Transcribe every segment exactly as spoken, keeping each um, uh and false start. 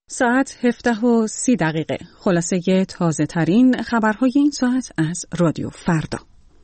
ساعت هفده و سی دقیقه. خلاصه تازه ترین خبرهای این ساعت از رادیو فردا.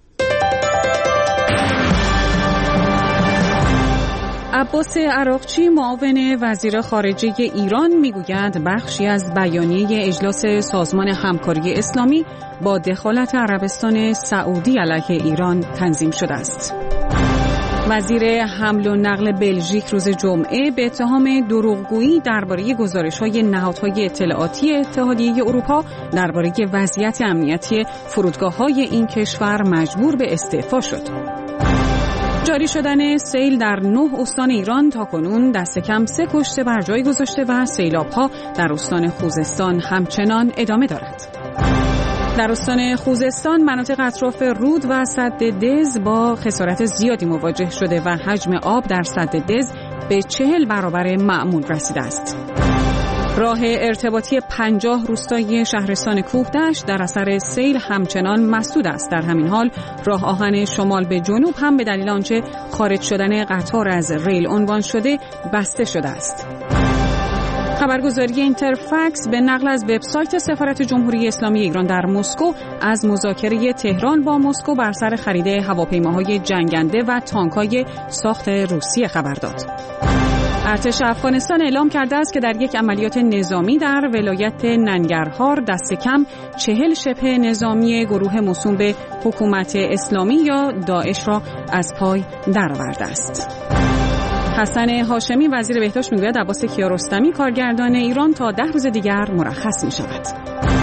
عباس عراقچی معاون وزیر خارجه ایران میگوید بخشی از بیانیه اجلاس سازمان همکاری اسلامی با دخالت عربستان سعودی علیه ایران تنظیم شده است. وزیر حمل و نقل بلژیک روز جمعه به اتهام دروغگویی درباره گزارش‌های نهادهای اطلاعاتی اتحادیه اروپا درباره وضعیت امنیتی فرودگاه‌های این کشور مجبور به استعفا شد. جاری شدن سیل در نه استان ایران تاکنون دست کم سه کشته بر جای گذاشته و سیلاب‌ها در استان خوزستان همچنان ادامه دارد. در استان خوزستان مناطق اطراف رود و سد دز با خسارت زیادی مواجه شده و حجم آب در سد دز به چهل برابر معمول رسیده است. راه ارتباطی پنجاه روستایی شهرستان کوهدشت در اثر سیل همچنان مسدود است. در همین حال راه آهن شمال به جنوب هم به دلیل آنچه خارج شدن قطار از ریل عنوان شده بسته شده است. خبرگزاری اینترفکس به نقل از وبسایت سفارت جمهوری اسلامی ایران در مسکو از مذاکره تهران با مسکو بر سر خرید هواپیماهای جنگنده و تانک‌های ساخت روسیه خبر داد. ارتش افغانستان اعلام کرده است که در یک عملیات نظامی در ولایت ننگرهار دست کم چهل شبه نظامی گروه موسوم به حکومت اسلامی یا داعش را از پای درآورده است. حسن هاشمی وزیر بهداشت میگوید عباس کیارستمی کارگردان ایران تا ده روز دیگر مرخص می شود.